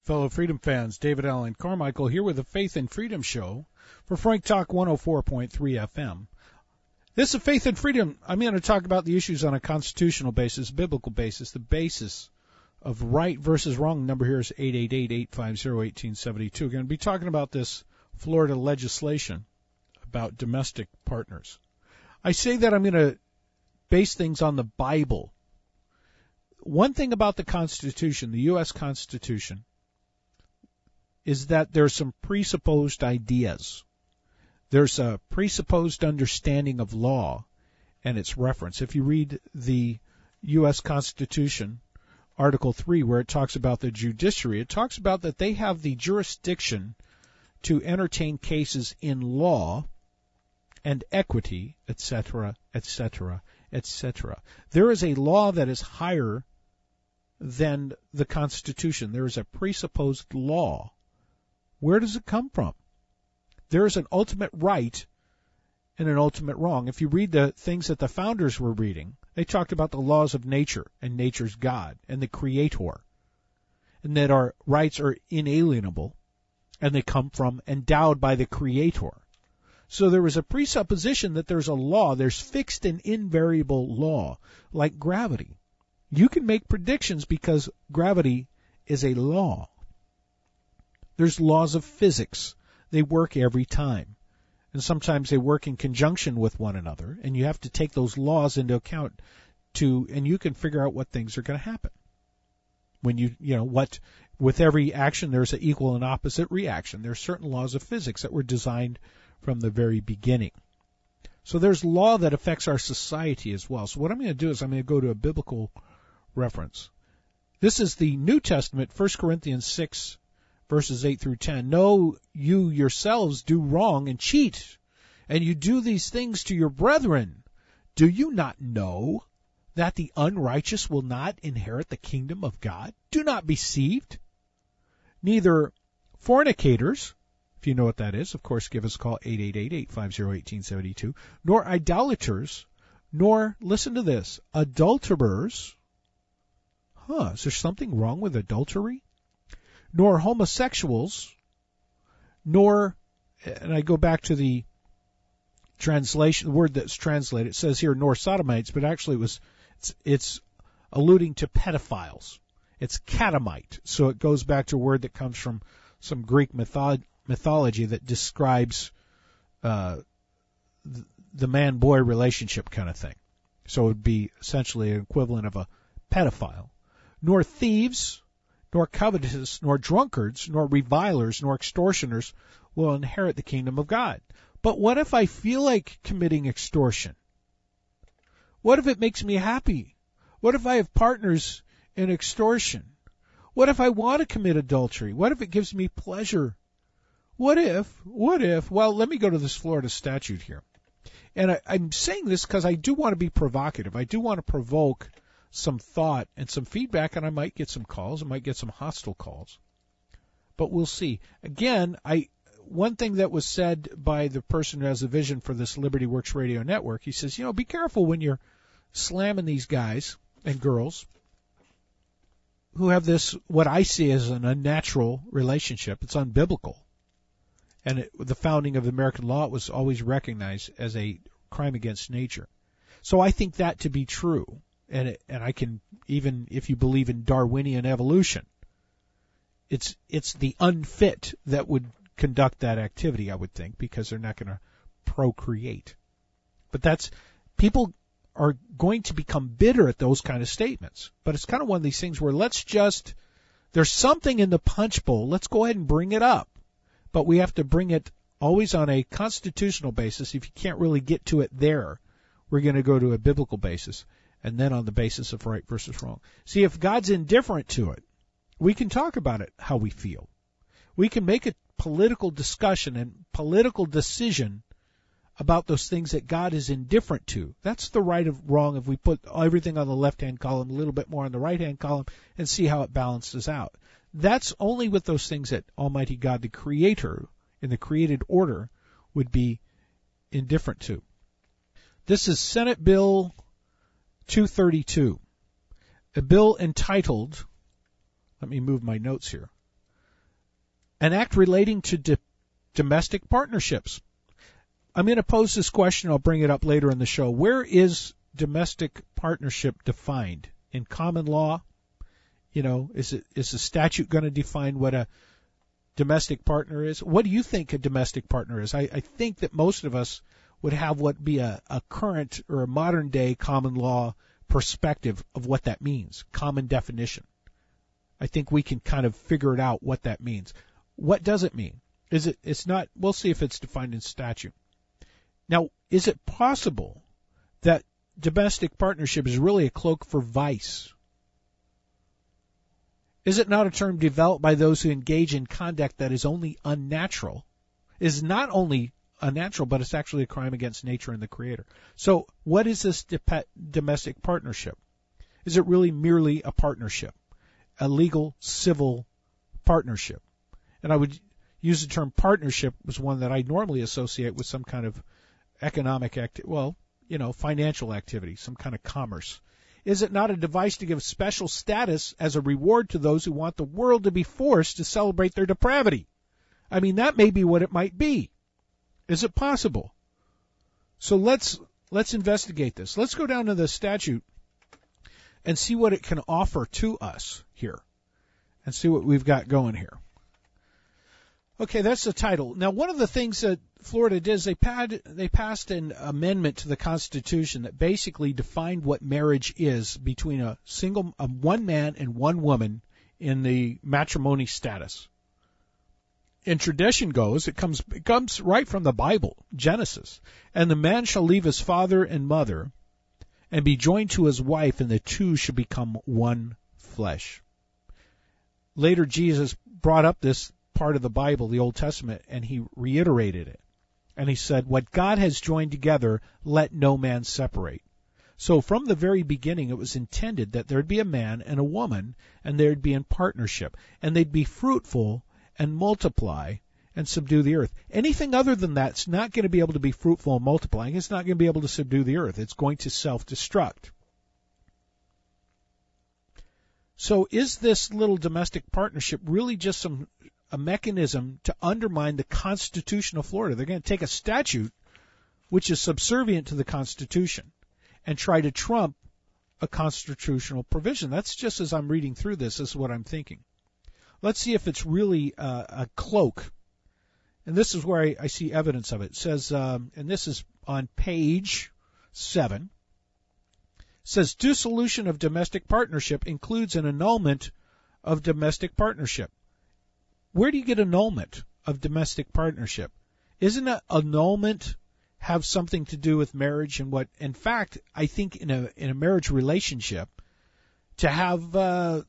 Fellow Freedom fans, David Allen Carmichael here with the Faith and Freedom Show for Frank Talk 104.3 FM. This is Faith and Freedom. I'm going to talk about the issues on a constitutional basis, biblical basis, the basis of right versus wrong. The number here is 888-850-1872. We're going to be talking about this Florida legislation about domestic partners. I say that I'm going to base things on the Bible. One thing about the Constitution, the U.S. Constitution, is that there's some presupposed ideas. There's a presupposed understanding of law and its reference. If you read the U.S. Constitution, Article 3, where it talks about the judiciary, it talks about that they have the jurisdiction to entertain cases in law and equity, etc., etc., etc. There is a law that is higher than the Constitution. There is a presupposed law. Where does it come from? There is an ultimate right and an ultimate wrong. If you read the things that the founders were reading, they talked about the laws of nature and nature's God and the Creator, and that our rights are inalienable and they come from endowed by the Creator. So there was a presupposition that there's a law, there's fixed and invariable law, like gravity. You can make predictions because gravity is a law. There's laws of physics. They work every time. And sometimes they work in conjunction with one another, and you have to take those laws into account and you can figure out what things are going to happen. When with every action there's an equal and opposite reaction. There's certain laws of physics that were designed from the very beginning. So there's law that affects our society as well. So what I'm going to do is I'm going to go to a biblical reference. This is the New Testament, 1 Corinthians 6, verses 8 through 10. No, you yourselves do wrong and cheat, and you do these things to your brethren. Do you not know that the unrighteous will not inherit the kingdom of God? Do not be deceived. Neither fornicators, if you know what that is, of course, give us a call, 888-850-1872, nor idolaters, nor, listen to this, adulterers. Is there something wrong with adultery? Nor homosexuals, nor, and I go back to the translation, the word that's translated, it says here, nor sodomites, but actually it's alluding to pedophiles. It's catamite, so it goes back to a word that comes from some Greek mythology that describes the man-boy relationship kind of thing. So it would be essentially an equivalent of a pedophile. Nor thieves, nor covetous, nor drunkards, nor revilers, nor extortioners will inherit the kingdom of God. But what if I feel like committing extortion? What if it makes me happy? What if I have partners in extortion? What if I want to commit adultery? What if it gives me pleasure? What if, well, let me go to this Florida statute here. And I'm saying this because I do want to be provocative. I do want to provoke some thought and some feedback, and I might get some calls. I might get some hostile calls. But we'll see. Again, one thing that was said by the person who has a vision for this Liberty Works Radio Network, he says, be careful when you're slamming these guys and girls who have this, what I see as an unnatural relationship. It's unbiblical. And the founding of American law, it was always recognized as a crime against nature. So I think that to be true. And I can, even if you believe in Darwinian evolution, it's the unfit that would conduct that activity, I would think, because they're not going to procreate. But people are going to become bitter at those kind of statements. But it's kind of one of these things where there's something in the punch bowl, let's go ahead and bring it up. But we have to bring it always on a constitutional basis. If you can't really get to it there, we're going to go to a biblical basis. And then on the basis of right versus wrong. See, if God's indifferent to it, we can talk about it how we feel. We can make a political discussion and political decision about those things that God is indifferent to. That's the right of wrong if we put everything on the left-hand column, a little bit more on the right-hand column, and see how it balances out. That's only with those things that Almighty God, the Creator, in the created order, would be indifferent to. This is Senate Bill 232, a bill entitled, let me move my notes here, an act relating to domestic partnerships. I'm going to pose this question. I'll bring it up later in the show. Where is domestic partnership defined? In common law? Is the statute going to define what a domestic partner is? What do you think a domestic partner is? I think that most of us would have what be a current or a modern day common law perspective of what that means, common definition. I think we can kind of figure it out what that means. What does it mean? It's not, we'll see if it's defined in statute. Now, is it possible that domestic partnership is really a cloak for vice? Is it not a term developed by those who engage in conduct that is only unnatural? Is not only unnatural, but it's actually a crime against nature and the Creator. So what is this domestic partnership? Is it really merely a partnership, a legal, civil partnership? And I would use the term partnership as one that I normally associate with some kind of economic financial activity, some kind of commerce. Is it not a device to give special status as a reward to those who want the world to be forced to celebrate their depravity? I mean, that may be what it might be. Is it possible? So let's investigate this. Let's go down to the statute and see what it can offer to us here and see what we've got going here. Okay, that's the title. Now, one of the things that Florida did is they passed an amendment to the Constitution that basically defined what marriage is between a one man and one woman in the matrimony status. And tradition goes, it comes right from the Bible, Genesis. And the man shall leave his father and mother and be joined to his wife, and the two shall become one flesh. Later, Jesus brought up this part of the Bible, the Old Testament, and he reiterated it. And he said, what God has joined together, let no man separate. So from the very beginning, it was intended that there'd be a man and a woman, and they'd be in partnership, and they'd be fruitful and multiply and subdue the earth. Anything other than that's not going to be able to be fruitful and multiplying. It's not going to be able to subdue the earth. It's going to self-destruct. So is this little domestic partnership really just a mechanism to undermine the Constitution of Florida? They're going to take a statute which is subservient to the Constitution and try to trump a constitutional provision. That's just as I'm reading through this is what I'm thinking. Let's see if it's really a cloak. And this is where I see evidence of it. It says, and this is on page 7, it says, dissolution of domestic partnership includes an annulment of domestic partnership. Where do you get annulment of domestic partnership? Isn't an annulment have something to do with marriage and what? In fact, I think in a marriage relationship, to have a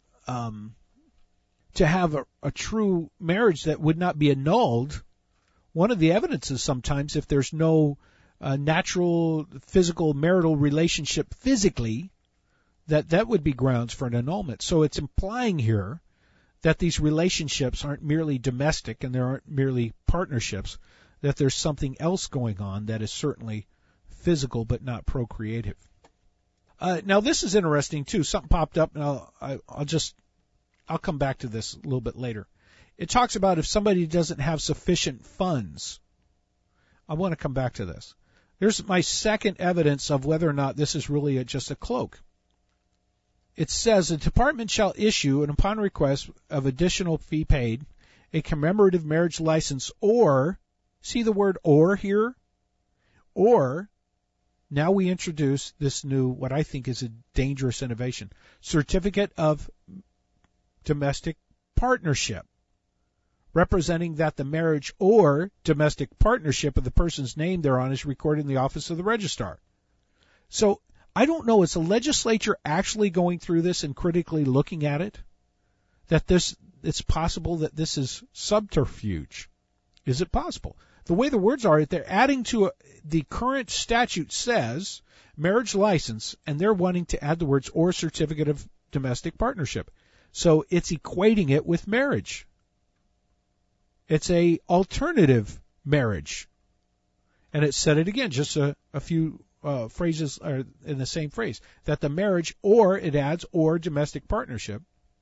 true marriage that would not be annulled, one of the evidences sometimes, if there's no natural physical marital relationship physically, that would be grounds for an annulment. So it's implying here that these relationships aren't merely domestic and there aren't merely partnerships, that there's something else going on that is certainly physical but not procreative. Now this is interesting too. Something popped up, and I'll come back to this a little bit later. It talks about if somebody doesn't have sufficient funds. I want to come back to this. Here's my second evidence of whether or not this is really just a cloak. It says the department shall issue, and upon request of additional fee paid, a commemorative marriage license or, see the word or here? Or, now we introduce this new, what I think is a dangerous innovation, certificate of domestic partnership, representing that the marriage or domestic partnership of the person's name thereon is recorded in the office of the registrar. So, I don't know, is the legislature actually going through this and critically looking at it? That it's possible that this is subterfuge. Is it possible? The way the words are, they're adding to the current statute says marriage license, and they're wanting to add the words or certificate of domestic partnership. So it's equating it with marriage. It's a alternative marriage. And it said it again, just a few phrases are in the same phrase, that the marriage, or it adds, or domestic partnership,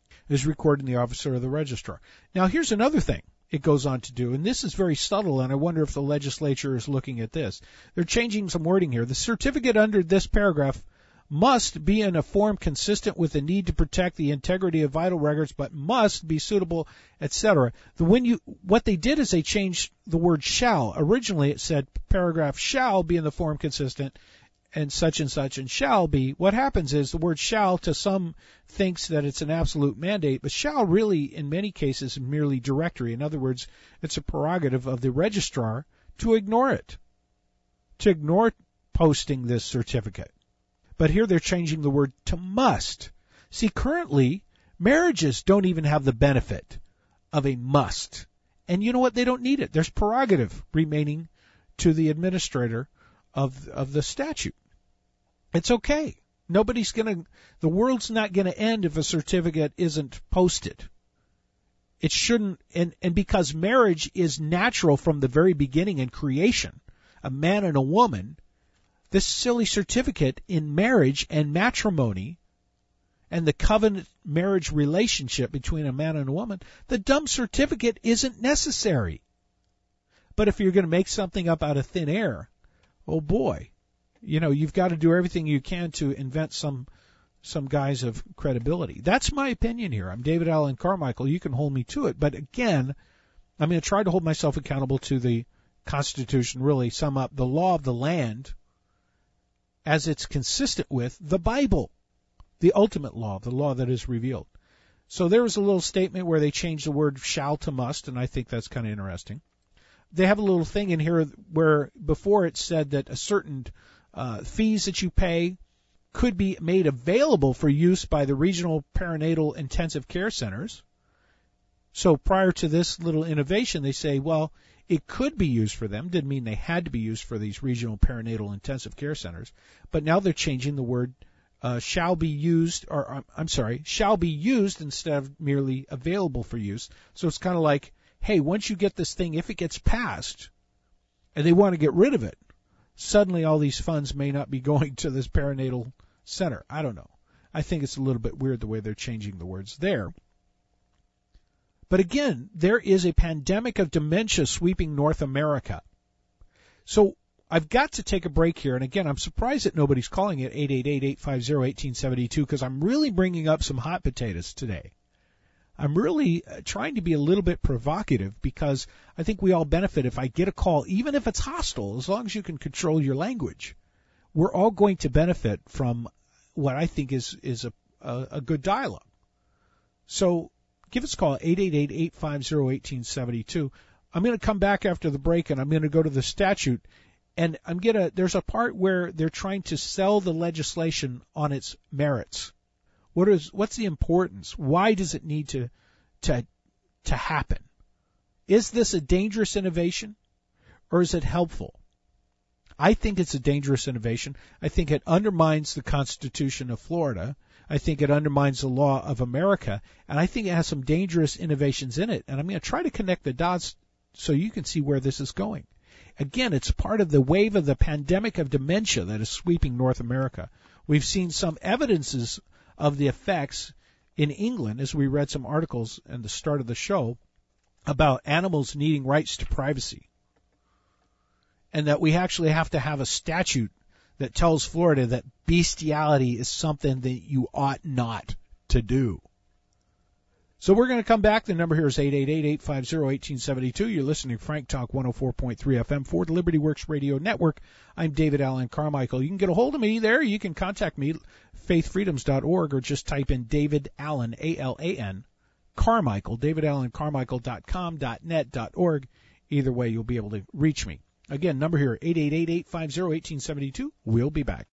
is recorded in the office of the registrar. Now, here's another thing it goes on to do, and this is very subtle, and I wonder if the legislature is looking at this. They're changing some wording here. The certificate under this paragraph must be in a form consistent with the need to protect the integrity of vital records, but must be suitable, etc. What they did is they changed the word shall. Originally it said paragraph shall be in the form consistent and such and shall be. What happens is the word shall to some thinks that it's an absolute mandate, but shall really in many cases is merely directory. In other words, it's a prerogative of the registrar to ignore it, to ignore posting this certificate. But here they're changing the word to must. See, currently, marriages don't even have the benefit of a must. And you know what? They don't need it. There's prerogative remaining to the administrator of the statute. It's okay. The world's not going to end if a certificate isn't posted. It shouldn't, and because marriage is natural from the very beginning in creation, a man and a woman, this silly certificate in marriage and matrimony and the covenant marriage relationship between a man and a woman, the dumb certificate isn't necessary. But if you're going to make something up out of thin air, oh boy, you've got to do everything you can to invent some guise of credibility. That's my opinion here. I'm David Allen Carmichael. You can hold me to it. But again, I'm going to try to hold myself accountable to the Constitution, really sum up the law of the land as it's consistent with the Bible, the ultimate law, the law that is revealed. So there was a little statement where they changed the word shall to must, and I think that's kind of interesting. They have a little thing in here where before it said that a certain fees that you pay could be made available for use by the regional perinatal intensive care centers. So prior to this little innovation, they say, well, it could be used for them. Didn't mean they had to be used for these regional perinatal intensive care centers. But now they're changing the word shall be used instead of merely available for use. So it's kind of like, hey, once you get this thing, if it gets passed and they want to get rid of it, suddenly all these funds may not be going to this perinatal center. I don't know. I think it's a little bit weird the way they're changing the words there. But again, there is a pandemic of dementia sweeping North America. So I've got to take a break here. And again, I'm surprised that nobody's calling it 888-850-1872 because I'm really bringing up some hot potatoes today. I'm really trying to be a little bit provocative because I think we all benefit if I get a call, even if it's hostile, as long as you can control your language. We're all going to benefit from what I think is a good dialogue. So give us a call, 888-850-1872. I'm going to come back after the break, and I'm going to go to the statute. And there's a part where they're trying to sell the legislation on its merits. What's the importance? Why does it need to happen? Is this a dangerous innovation, or is it helpful? I think it's a dangerous innovation. I think it undermines the Constitution of Florida. I think it undermines the law of America, and I think it has some dangerous innovations in it. And I'm going to try to connect the dots so you can see where this is going. Again, it's part of the wave of the pandemic of dementia that is sweeping North America. We've seen some evidences of the effects in England, as we read some articles at the start of the show, about animals needing rights to privacy. And that we actually have to have a statute that tells Florida that bestiality is something that you ought not to do. So we're going to come back. The number here is 888-850-1872. You're listening to Frank Talk 104.3 FM for the Liberty Works Radio Network. I'm David Allen Carmichael. You can get a hold of me there. You can contact me, faithfreedoms.org, or just type in David Allen, A-L-A-N, Carmichael, davidallencarmichael.com, .net, .org. Either way, you'll be able to reach me. Again, number here, 888-850-1872. We'll be back.